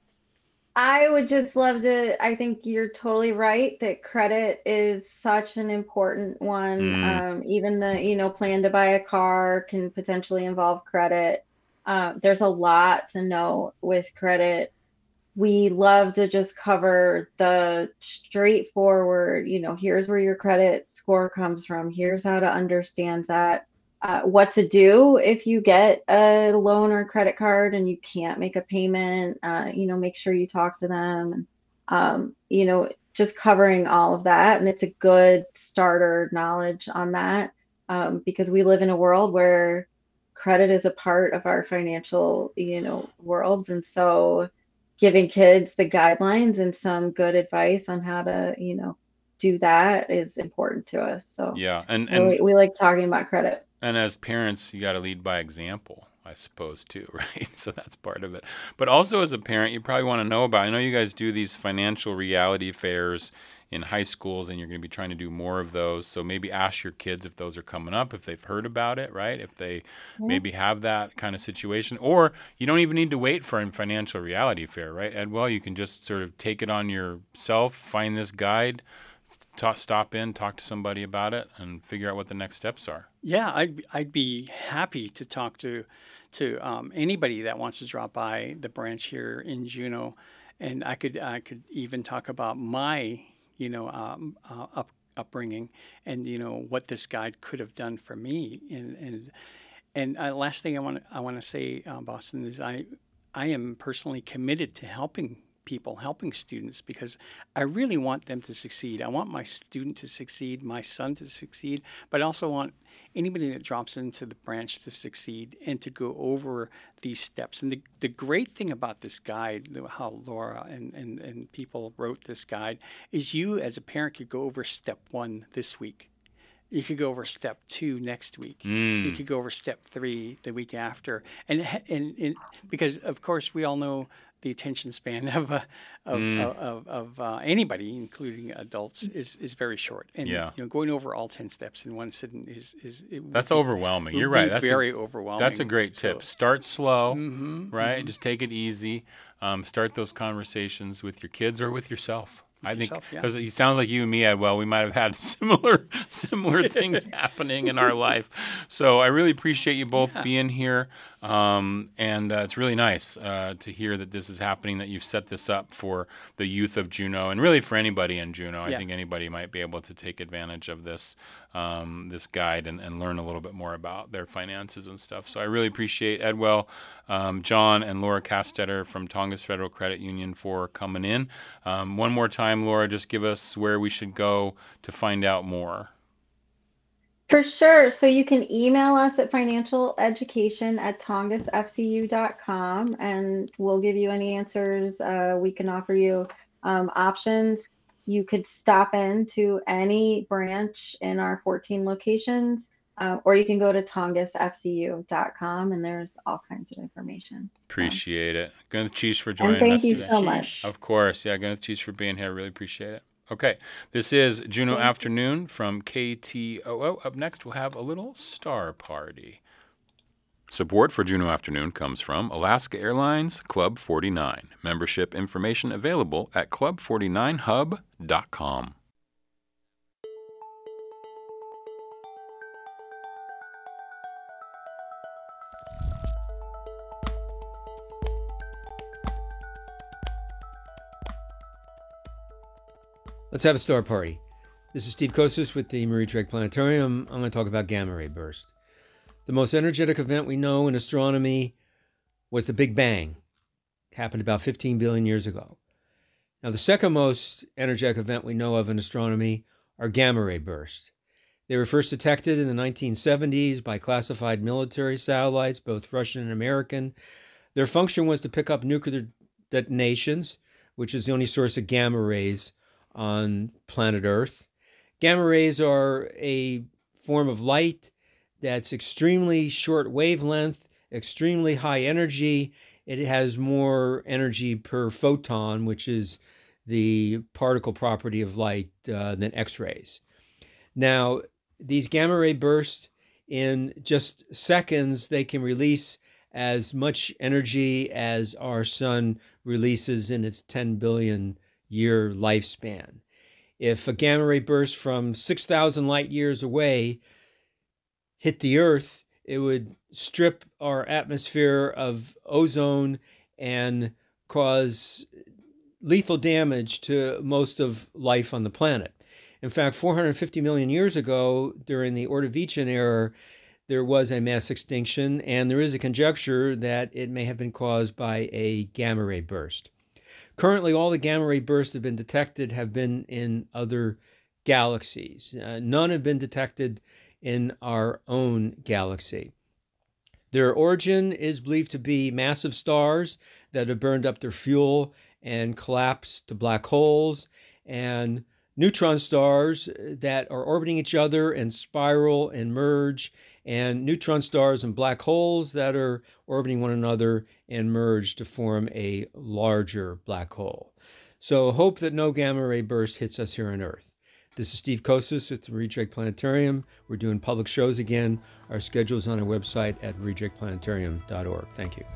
I would just love to. I think you're totally right that credit is such an important one. Mm. Um, even the, you know, plan to buy a car can potentially involve credit. Uh, there's a lot to know with credit. We love to just cover the straightforward, you know, here's where your credit score comes from. Here's how to understand that. Uh, what to do if you get a loan or credit card and you can't make a payment, uh, you know, make sure you talk to them. Um, you know, just covering all of that. And it's a good starter knowledge on that um, because we live in a world where credit is a part of our financial, you know, worlds. And so giving kids the guidelines and some good advice on how to, you know, do that is important to us. So Yeah. And, and we, we like talking about credit. And as parents, you got to lead by example. I suppose, too, right? So that's part of it. But also as a parent, you probably want to know about, I know you guys do these financial reality fairs in high schools, and you're going to be trying to do more of those. So maybe ask your kids if those are coming up, if they've heard about it, right? If they yeah. maybe have that kind of situation. Or you don't even need to wait for a financial reality fair, right, Edwell? You can just sort of take it on yourself, find this guide, st- stop in, talk to somebody about it, and figure out what the next steps are. Yeah, I'd, I'd be happy to talk to to um, anybody that wants to drop by the branch here in Juneau. And I could I could even talk about my you know, um, uh, up, upbringing, and you know what this guide could have done for me. And and and uh, last thing I want I want to say, uh, Boston, is I I am personally committed to helping people, helping students, because I really want them to succeed. I want my student to succeed, my son to succeed, but I also want anybody that drops into the branch to succeed and to go over these steps. And the, the great thing about this guide, how Laura and, and, and people wrote this guide, is you as a parent could go over step one this week. You could go over step two next week. Mm. You could go over step three the week after. And, and, and because, of course, we all know the attention span of uh, of, Mm. of, of, of uh, anybody, including adults, is, is very short. And Yeah. you know, going over all ten steps in one sitting is is it would That's be- overwhelming. would You're be right. That's very a, overwhelming. That's a great So- tip. Start slow, Mhm, right? mhm. Just take it easy. Um, start those conversations with your kids or with yourself. I think yourself, yeah. because it sounds like you and me, Edwell, we might have had similar similar things happening in our life. So I really appreciate you both Yeah. being here, um, and uh, it's really nice uh, to hear that this is happening. That you've set this up for the youth of Juneau, and really for anybody in Juneau. I Yeah. think anybody might be able to take advantage of this um, this guide and, and learn a little bit more about their finances and stuff. So I really appreciate Edwell, um, John, and Laura Castetter from Tongass Federal Credit Union for coming in. Um, one more time, Laura, just give us where we should go to find out more. For sure. So you can email us at financialeducation at tongass f c u dot com, and we'll give you any answers. Uh, we can offer you um, options. You could stop in to any branch in our fourteen locations, uh, or you can go to tongass f c u dot com, and there's all kinds of information. Appreciate it. Gunneth Cheese for joining And thank us you today. so much. Of course. Yeah, Gunneth Cheese for being here. Really appreciate it. Okay. This is Juneau Thank you. Afternoon from K T O O. Up next, we'll have a little star party. Support for Juneau Afternoon comes from Alaska Airlines Club forty-nine. Membership information available at club forty-nine hub dot com. Let's have a star party. This is Steve Kostis with the Marie Treg Planetarium. I'm going to talk about gamma ray burst. The most energetic event we know in astronomy was the Big Bang. It happened about fifteen billion years ago. Now, the second most energetic event we know of in astronomy are gamma ray bursts. They were first detected in the nineteen seventies by classified military satellites, both Russian and American. Their function was to pick up nuclear detonations, which is the only source of gamma rays on planet Earth. Gamma rays are a form of light that's extremely short wavelength, extremely high energy. It has more energy per photon, which is the particle property of light, uh, than X-rays. Now, these gamma ray bursts, in just seconds, they can release as much energy as our sun releases in its ten billion year lifespan. If a gamma ray burst from six thousand light years away hit the Earth, it would strip our atmosphere of ozone and cause lethal damage to most of life on the planet. In fact, four hundred fifty million years ago, during the Ordovician era, there was a mass extinction, and there is a conjecture that it may have been caused by a gamma ray burst. Currently, all the gamma ray bursts that have been detected have been in other galaxies. Uh, none have been detected in our own galaxy. Their origin is believed to be massive stars that have burned up their fuel and collapsed to black holes, and neutron stars that are orbiting each other and spiral and merge and neutron stars and black holes that are orbiting one another and merge to form a larger black hole. So hope that no gamma ray burst hits us here on Earth. This is Steve Kosis with the Marie Drake Planetarium. We're doing public shows again. Our schedule is on our website at marie drake planetarium dot org. Thank you.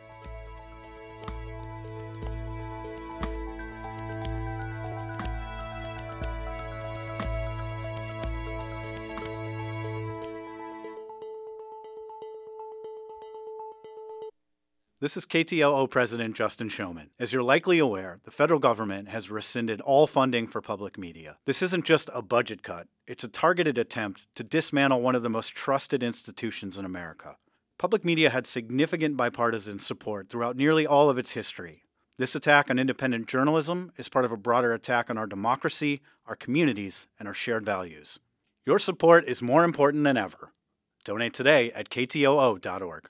This is K T O O President Justin Showman. As you're likely aware, the federal government has rescinded all funding for public media. This isn't just a budget cut, it's a targeted attempt to dismantle one of the most trusted institutions in America. Public media had significant bipartisan support throughout nearly all of its history. This attack on independent journalism is part of a broader attack on our democracy, our communities, and our shared values. Your support is more important than ever. Donate today at K T O O dot org.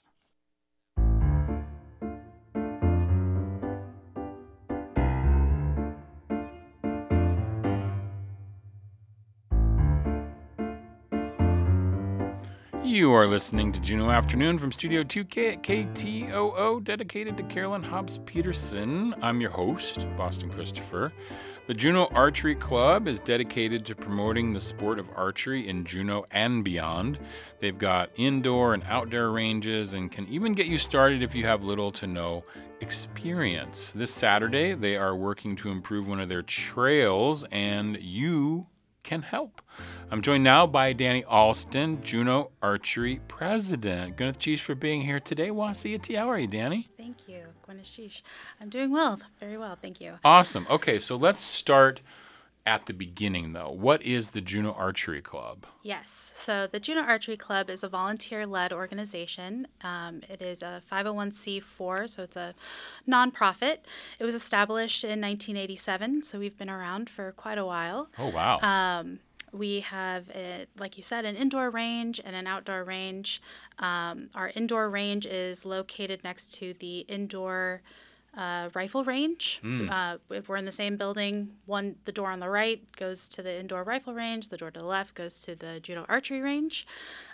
You are listening to Juno Afternoon from Studio two K at K T O O, dedicated to Carolyn Hobbs Peterson. I'm your host, Boston Christopher. The Juno Archery Club is dedicated to promoting the sport of archery in Juneau and beyond. They've got indoor and outdoor ranges and can even get you started if you have little to no experience. This Saturday, they are working to improve one of their trails, and you can help. I'm joined now by Danny Alston, Juneau Archery President. Gwyneth for being here today. Wasiyati, how are you, Danny? Thank you, Gwyneth. I'm doing well, very well, thank you. Awesome. Okay, so let's start at the beginning, though. What is the Juneau Archery Club? Yes, so the Juneau Archery Club is a volunteer-led organization. Um, it is a five oh one c four, so it's a nonprofit. It was established in nineteen eighty-seven, so we've been around for quite a while. Oh, wow. Um, we have, a, like you said, an indoor range and an outdoor range. Um, our indoor range is located next to the indoor Uh, rifle range. Mm. Uh, if we're in the same building, one the door on the right goes to the indoor rifle range, the door to the left goes to the Juneau archery range,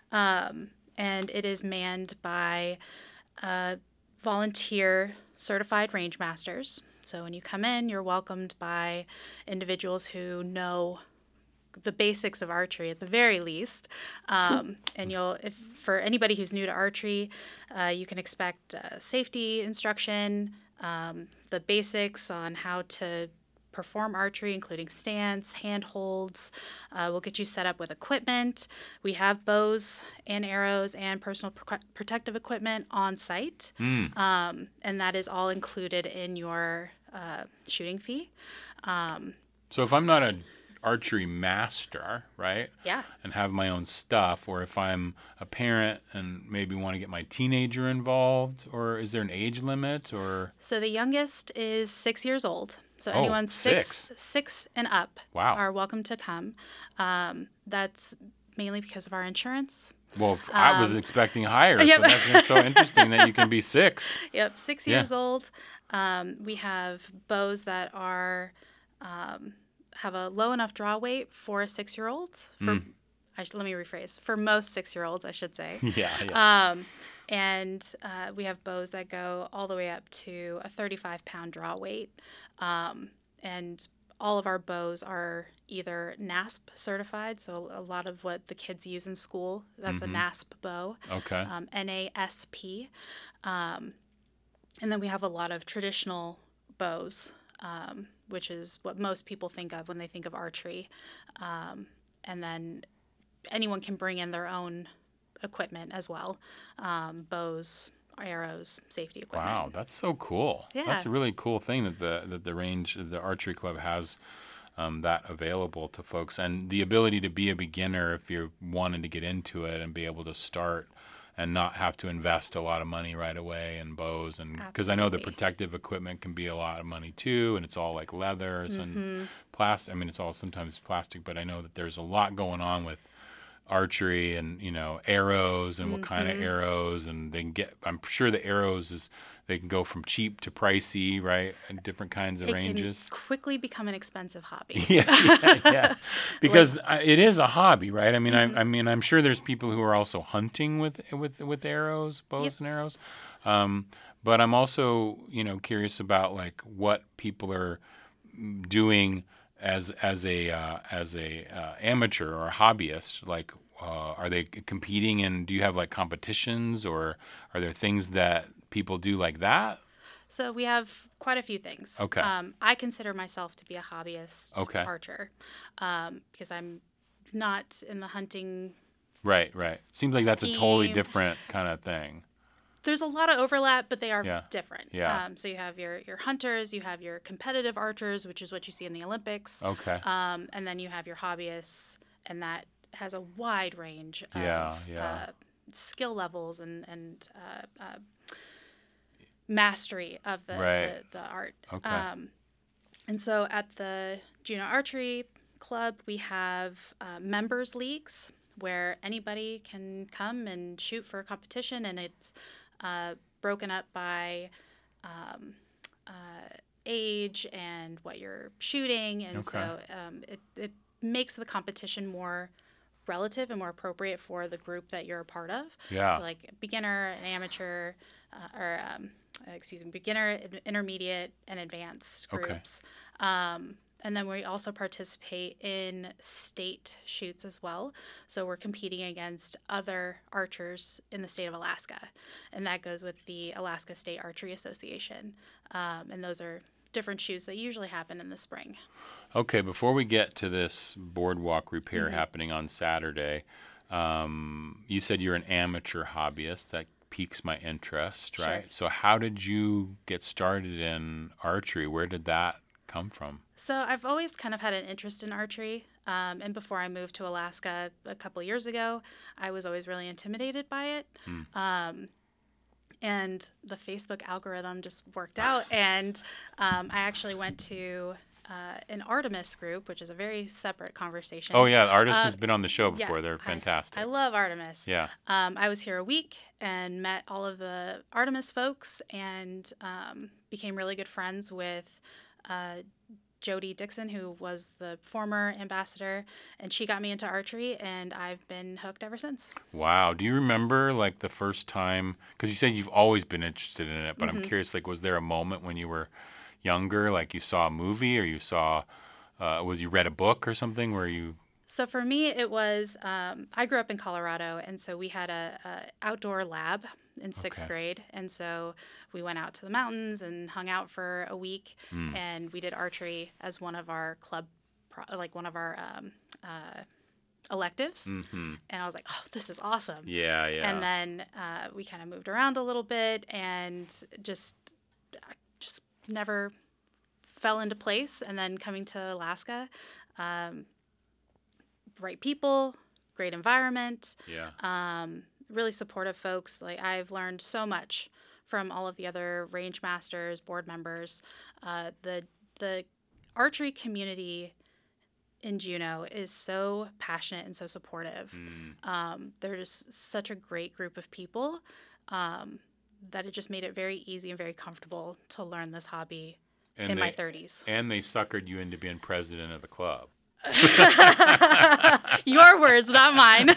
um, and it is manned by uh, volunteer certified range masters. So when you come in, you're welcomed by individuals who know the basics of archery at the very least, um, and you'll if for anybody who's new to archery, uh, you can expect uh, safety instruction. Um, the basics on how to perform archery, including stance, handholds. Uh, we'll get you set up with equipment. We have bows and arrows and personal pro- protective equipment on site, mm. um, and that is all included in your uh, shooting fee. Um, so if I'm not a archery master, right? Yeah. And have my own stuff, or if I'm a parent and maybe want to get my teenager involved, or is there an age limit, or? So the youngest is six years old. So oh, anyone six, six six and up wow. are welcome to come. Um, that's mainly because of our insurance. Well, um, I was expecting higher, yep. so that's so interesting that you can be six. Yep, six yeah. years old. Um, we have bows that are um, have a low enough draw weight for a six-year-old. For mm. I should, let me rephrase. For most six-year-olds, I should say. yeah. yeah. Um, and uh, we have bows that go all the way up to a thirty-five pound draw weight. Um, and all of our bows are either N A S P certified, so a lot of what the kids use in school, that's mm-hmm. a N A S P bow. Okay. Um, N A S P. Um, and then we have a lot of traditional bows, um, which is what most people think of when they think of archery. Um, and then anyone can bring in their own equipment as well, um, bows, arrows, safety equipment. Wow, that's so cool. Yeah. That's a really cool thing that the that the range, the archery club has um, that available to folks, and the ability to be a beginner if you're wanting to get into it and be able to start and not have to invest a lot of money right away in bows, and because I know the protective equipment can be a lot of money too, and it's all like leathers mm-hmm. and plastic. I mean, it's all sometimes plastic, but I know that there's a lot going on with archery and, you know, arrows and what kind of Mhm. arrows, and they can get, I'm sure the arrows is, they can go from cheap to pricey, right? And different kinds of It ranges. can quickly become an expensive hobby. Yeah, yeah, yeah. Because Like- I- it is a hobby, right? I mean, Mhm. I, I mean, I'm sure there's people who are also hunting with with with arrows, bows Yep. and arrows. Um, but I'm also, you know, curious about like what people are doing as as a uh, as a uh, amateur or a hobbyist. Like, uh, are they competing, and do you have like competitions, or are there things that people do like that? So we have quite a few things. Okay. Um, I consider myself to be a hobbyist Okay. archer um, because I'm not in the hunting. Right, right. Seems like that's a totally Scheme. different kind of thing. There's a lot of overlap, but they are Yeah. different. Yeah. Um, so you have your, your hunters, you have your competitive archers, which is what you see in the Olympics. Okay. Um, and then you have your hobbyists, and that has a wide range of Yeah, yeah. Uh, skill levels and, and uh, uh, mastery of the, Right. the, the art. Okay. Um, and so at the Juneau Archery Club, we have uh, members leagues where anybody can come and shoot for a competition, and it's uh, broken up by um, uh, age and what you're shooting, and Okay. so um, it, it makes the competition more relative and more appropriate for the group that you're a part of. Yeah. So like beginner and amateur, uh, or um, excuse me, beginner, in- intermediate, and advanced Okay. groups. Um, and then we also participate in state shoots as well. So we're competing against other archers in the state of Alaska. And that goes with the Alaska State Archery Association. Um, and those are different shoots that usually happen in the spring. Okay, before we get to this boardwalk repair Mhm. happening on Saturday, um, you said you're an amateur hobbyist. That piques my interest, right? Sure. So how did you get started in archery? Where did that come from? So I've always kind of had an interest in archery. Um, and before I moved to Alaska a couple years ago, I was always really intimidated by it. Hmm. Um, and the Facebook algorithm just worked out. And um, I actually went to uh, an Artemis group, which is a very separate conversation. Oh, yeah, Artemis Uh, has been on the show yeah, before. They're I- fantastic. I love Artemis. Yeah. Um, I was here a week and met all of the Artemis folks, and um, became really good friends with uh, Jody Dixon, who was the former ambassador, and she got me into archery, and I've been hooked ever since. Wow. Do you remember like the first time? Because you said you've always been interested in it, but I'm Mhm. curious. Like, was there a moment when you were younger, like you saw a movie, or you saw, uh, was you read a book or something where you? So for me, it was, um, I grew up in Colorado, and so we had a, a outdoor lab in sixth Okay. grade, and so we went out to the mountains and hung out for a week, Mm. and we did archery as one of our club, pro- like one of our um, uh, electives, Mm-hmm. and I was like, oh, this is awesome. Yeah, yeah. And then uh, we kind of moved around a little bit, and just, I just never fell into place. And then coming to Alaska, um, right people, great environment, Yeah. um, really supportive folks. Like, I've learned so much from all of the other range masters, board members. Uh, the the archery community in Juneau is so passionate and so supportive. Mm. Um, they're just such a great group of people, um, that it just made it very easy and very comfortable to learn this hobby And in my they- thirties. And they suckered you into being president of the club. Your words, not mine.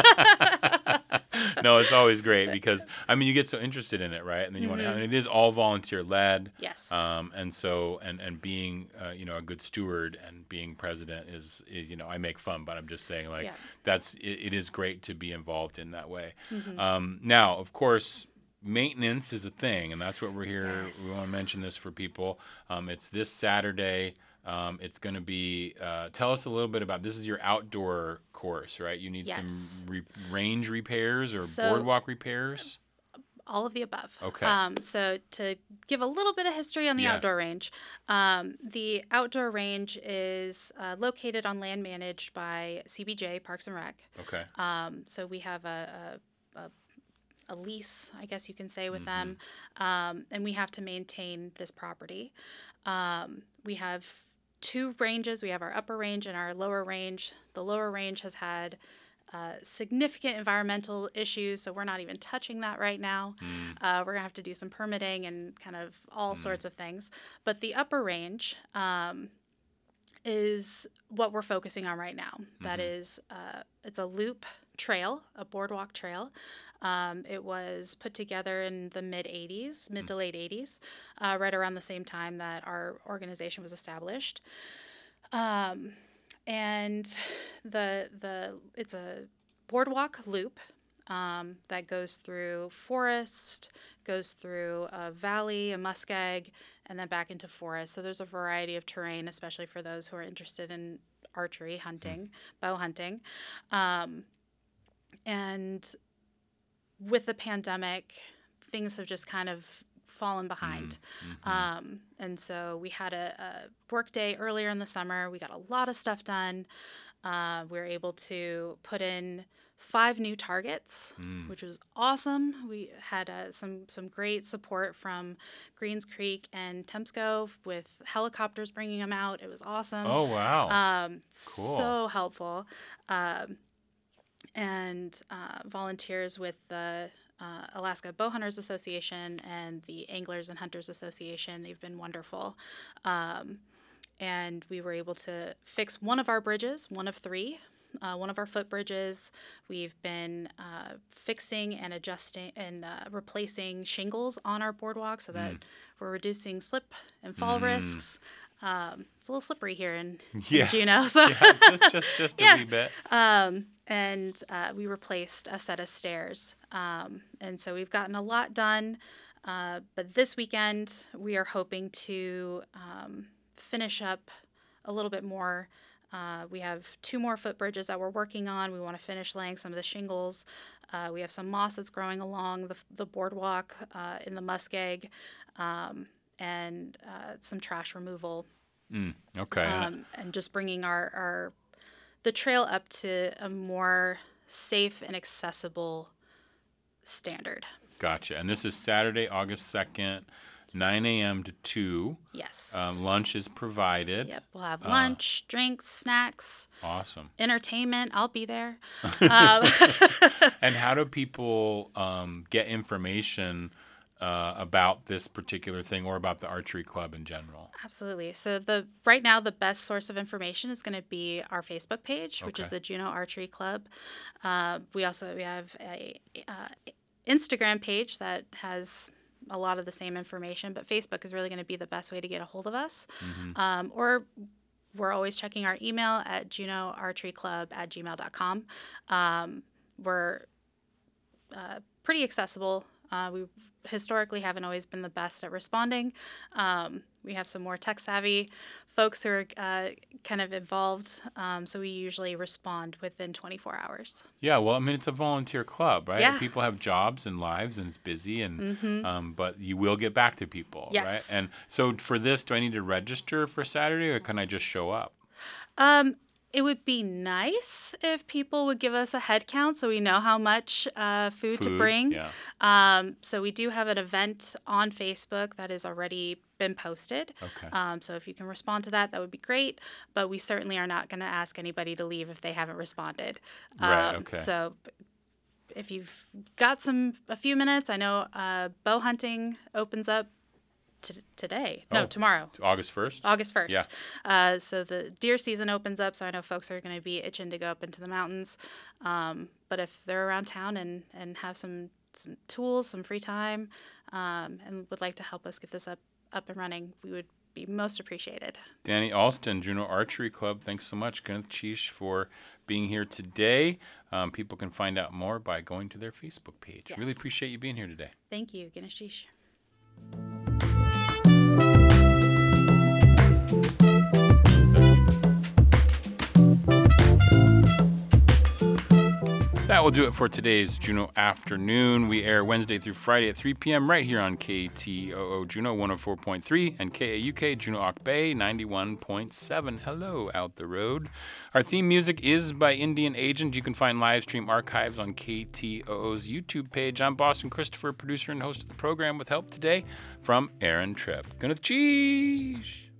No, it's always great because I mean you get so interested in it, right? And then you want to, Mhm. and it is all volunteer led. Yes. Um, and so and and being uh, you know a good steward and being president is, is you know I make fun, but I'm just saying like Yeah. that's it, it is great to be involved in that way. Mhm. Um, now, of course. Maintenance is a thing, and that's what we're here. Yes. We want to mention this for people. Um, it's this Saturday. Um, it's going to be. Uh, tell us a little bit about this. Is your outdoor course, right? You need Yes. some re- range repairs or So- boardwalk repairs. All of the above. Okay. Um, so to give a little bit of history on the Yeah. outdoor range, um, the outdoor range is uh, located on land managed by C B J Parks and Rec. Okay. Um, so we have a, a, a, a lease, I guess you can say, with them, Mm-hmm. um, and we have to maintain this property. Um, we have two ranges. We have our upper range and our lower range. The lower range has had uh, significant environmental issues, so we're not even touching that right now. Mm. Uh, we're going to have to do some permitting and kind of all mm. sorts of things. But the upper range um, is what we're focusing on right now. Mm-hmm. That is, uh, it's a loop trail, a boardwalk trail. Um, it was put together in the mid eighties, mid to late eighties, uh, right around the same time that our organization was established. Um, and the the it's a boardwalk loop um, that goes through forest, goes through a valley, a muskeg, and then back into forest. So there's a variety of terrain, especially for those who are interested in archery, hunting, bow hunting. Um, and with the pandemic, things have just kind of fallen behind. Mm-hmm. Um, and so we had a, a work day earlier in the summer. We got a lot of stuff done. Uh, we were able to put in five new targets, mm. which was awesome. We had uh, some some great support from Greens Creek and Temsco with helicopters bringing them out. It was awesome. Oh, wow. Um, cool. So helpful. Um, and uh, volunteers with the uh, Alaska Bowhunters Association and the Anglers and Hunters Association. They've been wonderful. Um, and we were able to fix one of our bridges, one of three, uh, one of our footbridges. We've been uh, fixing and adjusting and uh, replacing shingles on our boardwalk so that mm. we're reducing slip and fall mm. risks. Um, it's a little slippery here in, yeah. in Juneau. So yeah, just, just, just a yeah. wee bit. Um, and uh, we replaced a set of stairs. Um, and so we've gotten a lot done. Uh, but this weekend, we are hoping to um, finish up a little bit more. Uh, we have two more footbridges that we're working on. We want to finish laying some of the shingles. Uh, we have some moss that's growing along the, the boardwalk uh, in the muskeg. Um, and uh, some trash removal. Mm, okay. Um, and just bringing our, our the trail up to a more safe and accessible standard. Gotcha. And this is Saturday, August second, nine a.m. to two. Yes. Um, lunch is provided. Yep. We'll have lunch, uh, drinks, snacks. Awesome. Entertainment. I'll be there. um, and how do people um, get information Uh, about this particular thing or about the archery club in general? Absolutely. So the right now the best source of information is going to be our Facebook page, which okay. is the Juneau Archery Club. Uh, we also we have a uh, Instagram page that has a lot of the same information, but Facebook is really going to be the best way to get a hold of us. Mm-hmm. Um, or we're always checking our email at juneau archery club at gmail dot com. Um, we're uh, pretty accessible. Uh, we historically haven't always been the best at responding. Um, we have some more tech-savvy folks who are uh, kind of involved, um, so we usually respond within twenty-four hours. Yeah, well, I mean, it's a volunteer club, right? Yeah. People have jobs and lives, and it's busy, and mm-hmm. um, but you will get back to people, yes. right? And so for this, do I need to register for Saturday, or can I just show up? Um, It would be nice if people would give us a head count so we know how much uh, food, food to bring. Yeah. Um, so we do have an event on Facebook that has already been posted. Okay. Um, so if you can respond to that, that would be great. But we certainly are not going to ask anybody to leave if they haven't responded. Right, um, okay. So if you've got some a few minutes, I know uh, bow hunting opens up T- today. No, oh, tomorrow. August first? August first. Yeah. Uh, so the deer season opens up, so I know folks are going to be itching to go up into the mountains. Um, but if they're around town and, and have some, some tools, some free time, um, and would like to help us get this up, up and running, we would be most appreciated. Danny Alston, Juneau Archery Club, thanks so much. Kenneth Cheesh for being here today. Um, people can find out more by going to their Facebook page. Yes. Really appreciate you being here today. Thank you, Ganesh Cheesh. That will do it for today's Juneau Afternoon. We air Wednesday through Friday at three p.m. right here on K T O O Juneau one oh four point three and K A U K Juneau Auk Bay ninety-one point seven. Hello out the road. Our theme music is by Indian Agent. You can find live stream archives on K T O O's YouTube page. I'm Boston Christopher, producer and host of the program with help today from Aaron Tripp. Kenneth Cheesh.